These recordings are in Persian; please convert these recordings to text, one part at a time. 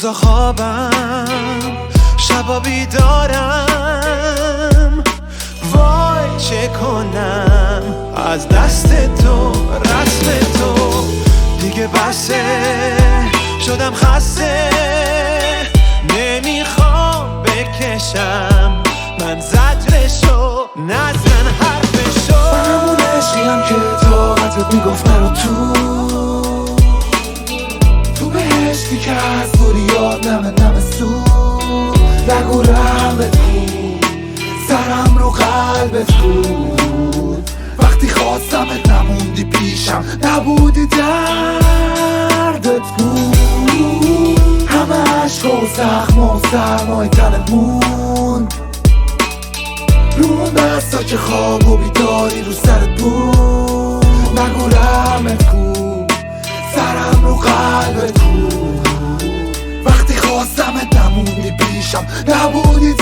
روزا خوابم شبا بیدارم، وای چه کنم از دست تو رسم تو دیگه بسه، شدم خسته نمیخوام بکشم من زجرشو نزن حرفشو. من همون عشقیم که طاقتت میگفت نرو تو بهشتی که از بوریات نمه سود، نگو رحمت بود سرم رو قلبت بود، وقتی خواستمت نموندی پیشم نبودی دردت بود، همه عشق و زخم و سرمای تنت موند، رو اون دستا که خواب و بیداری رو سرت بود، نگو رحمت بود سرم رو قلبت بود، وقتی خواستمت نموندی پیشم نبودی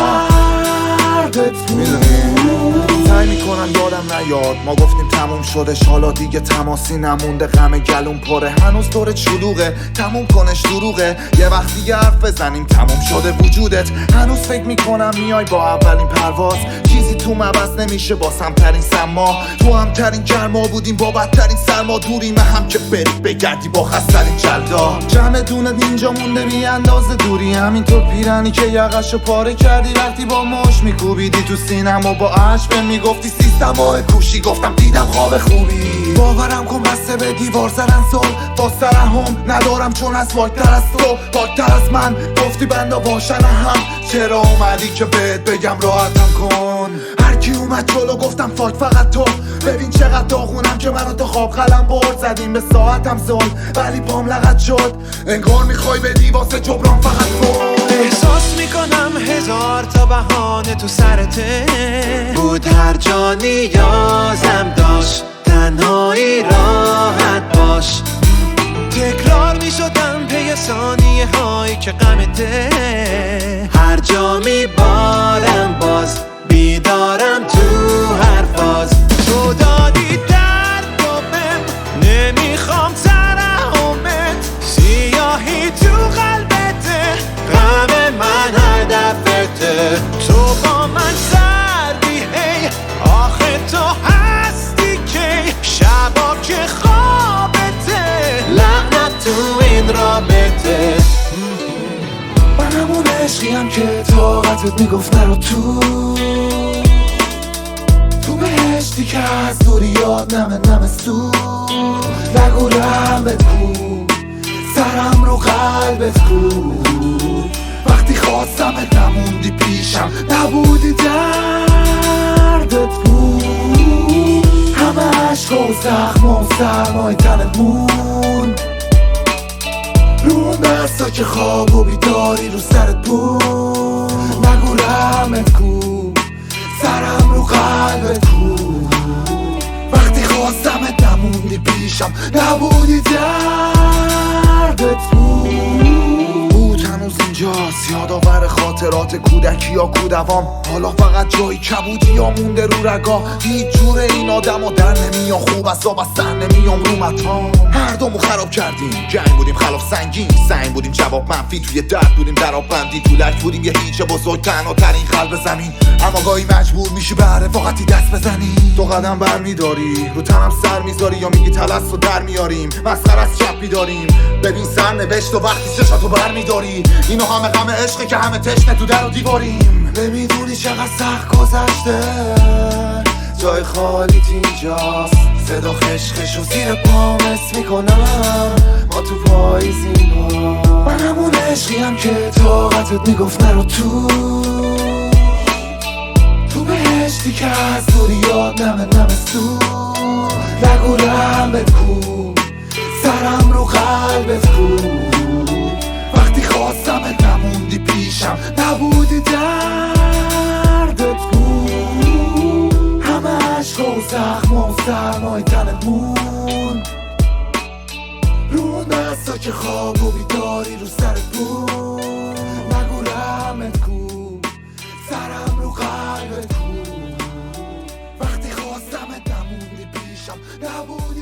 دردت بود. سعی میکنم یادم نیاد ما گفتیم تموم شدش، حالا دیگه تماسی نمونده، غم گلوم پره هنوز دورت شلوغه، تموم کنش دروغه، یه وقت دیگه حرف بزنیم تموم شده وجودت، هنوز فکر میکنم میای با اولین پرواز، چیزی تو مبس نمیشه با سمترین سما، تو همترین گرما بودیم با بدترین سرما، دوریم هم که بری بگردی با خسترین جلدا، جمع دونت اینجا مونده بی اندازه دوری، همینطور پیرنی که یقشو پاره کردی وقتی با مش میکوبیدی تو سینم و با عشق میگفتی سیستم و کوشی، گفتم دیدم خواب خوبی، باورم کن بسته به دیوار زدن سل با سرهم ندارم چون از واکتر از تو واکتر از من، گفتی بندا باشن هم چرا اومدی که بهت بگم راحتم کن، هرکی اومد جلو گفتم فاک فقط تو، ببین چقدر داغونم که منو تا خواب قلم برد، زدیم به ساعتم زل ولی پام لغت شد، انگار میخوای بدی واسه جبران فقط فون، احساس میکنم هزار تا بهانه تو سرته بود، هر جا نیازم داشت تنهایی راحت باش، تکرار میشدم پی ثانیه هایی که غمته، هر جا میبارم باز بیدارم تو هر فاز، تو دادی درد و بهم نمیخوام ترحمت، سیاهی تو قلبته غم من هدفته، تو با من سردی هی آخه تو هستی که شبا که خوابته، لعنت تو این رابطه. من همون عشقیم که طاقتت میگفت نرو تو بهشتی که از دوریات نمه سود، نگو رحمت بود سرم رو قلبت بود، وقتی خواستمت نموندی پیشم نبودی دردت بود، همه عشق و زخم و سرمای تنت موند، رو اون دستا که خواب و بیداری رو سرت بود، نگو رحمت بود سرم رو قلبت بود، وقتی خواستمت نموندی پیشم نبودی دردت بود، هنوز اینجاست یادآور خاطرات کودکی یا کودوام، حالا فقط جایی کبودی یا مونده رو رگا، هیچ جور این آدم ها در نمیان، خوب از آب از سر نمیام رو مطام، هر دومو خراب کردیم، جنگ بودیم خلاف سنگین، سنگ بودیم جواب منفی، توی درد بودیم در آب بندی، تو لک بودیم یه هیچ بزرگ تنها ترین قلب زمین، اما گاهی مجبور میشی به رفاقتی دست بزنی، تو قدم بر میداری رو تنم سر میذاری یا میگی تلس رو در میاریم، مسخره از چپی داریم، ببین سر نوشت و وقتی چشاتو بر میداری، اینو همه غم عشقه که همه تشنه تو در و دیواریم، نمیدونی چقدر سخت گذشته جای خالیت اینجاست، صدا خشخش و زیر پام حس میکنم ما تو پاییزیم، من همون عشقیم که طاقتت میگفت نرو تو بهشتی که از دوریات نمه سود، نگو رحمت بود سرم رو قلبت بود، وقتی خواستمت نموندی پیشم نبودی دردت بود، همه عشق و زخم و سرمای تنت موند، رو اون دستا که خواب و بیداری رو سرت بود، نگو رحمت بود سرم رو قلبت بود، وقتی خواستمت نموندی پیشم نبودی